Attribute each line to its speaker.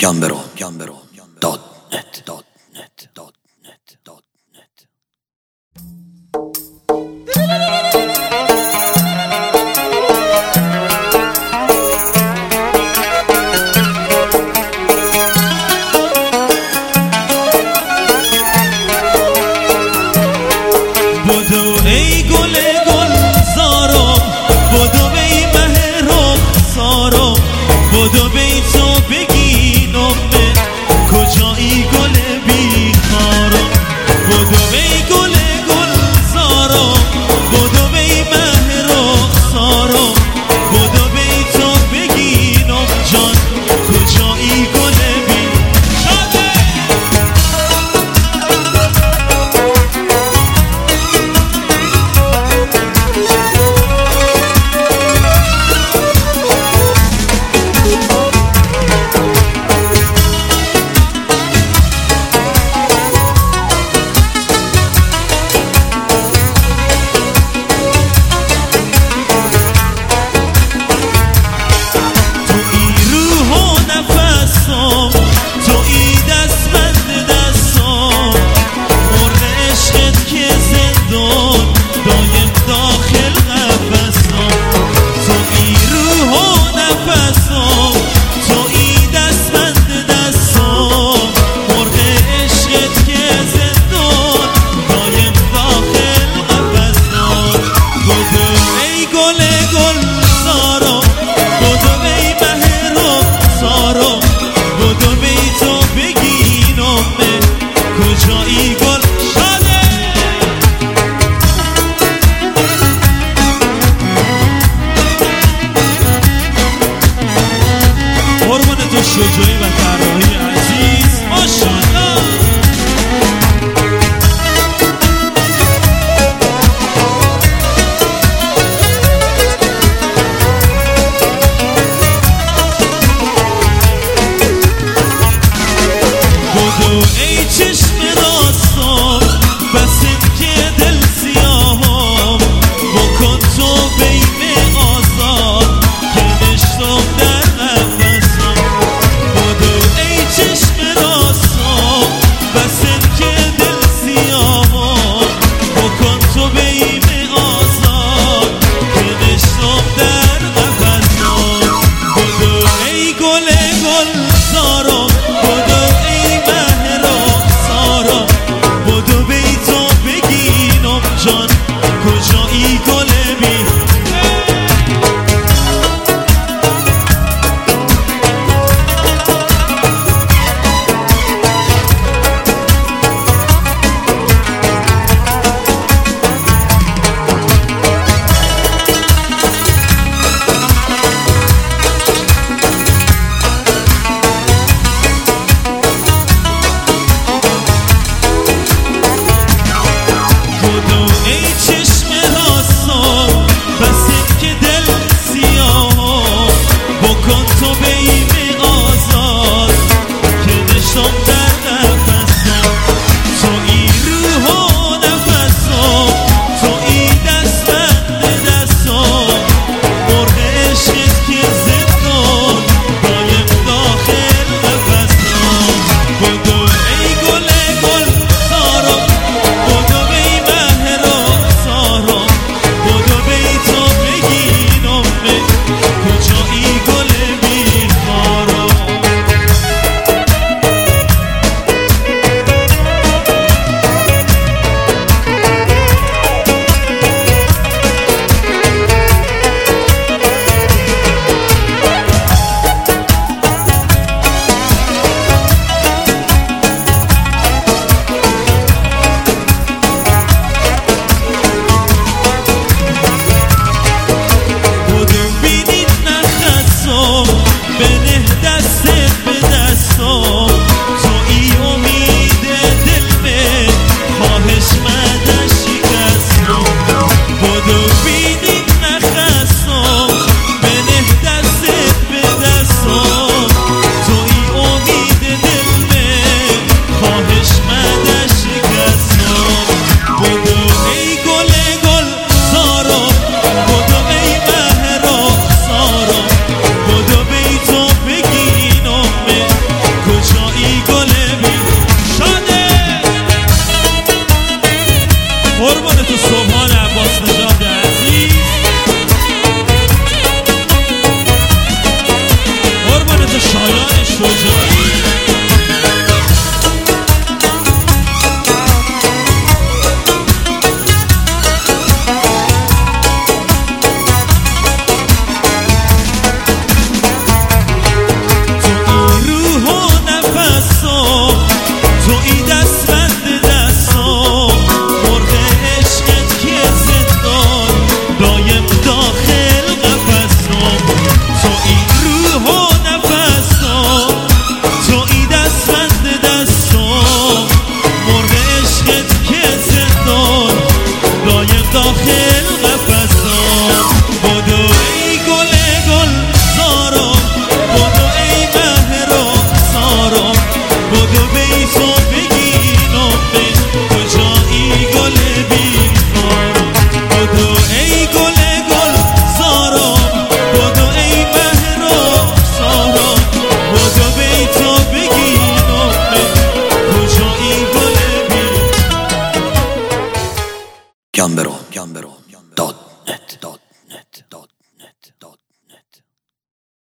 Speaker 1: بدو ای گل گلزارم، بدو ای مه رخسارم، بدو بی تو بگینم من کجایی گل بیخارم. بدو ای گل گلزارم، بدو ای مه رخسارم، بدو بی تو بگینم جان کجایی گل شجاعی و طراحی عزیز ماشاءالله. بدو ای چشم راستم بس که دل سیاهم، بکن تو بین آزاد که نشتم در نفسم. بدو ای چشم راستم بس که دل سیاهم، بکن تو بین آزاد که نشتم در نفسم. بدو ای گل گلزارم، بدو ای مه رخسارم، بدو بی تو بگینم جان کجایی گل بی. کجایی داخل قفسام بدو ای گل زارم بدو ای مهرم سارم بدو بی تو بگینم به کجایی گل بیکارم بدو ای گل زارم بدو ای مهرم سارم بدو بی تو بگینم به کجایی گل بیکارم
Speaker 2: Gambero.net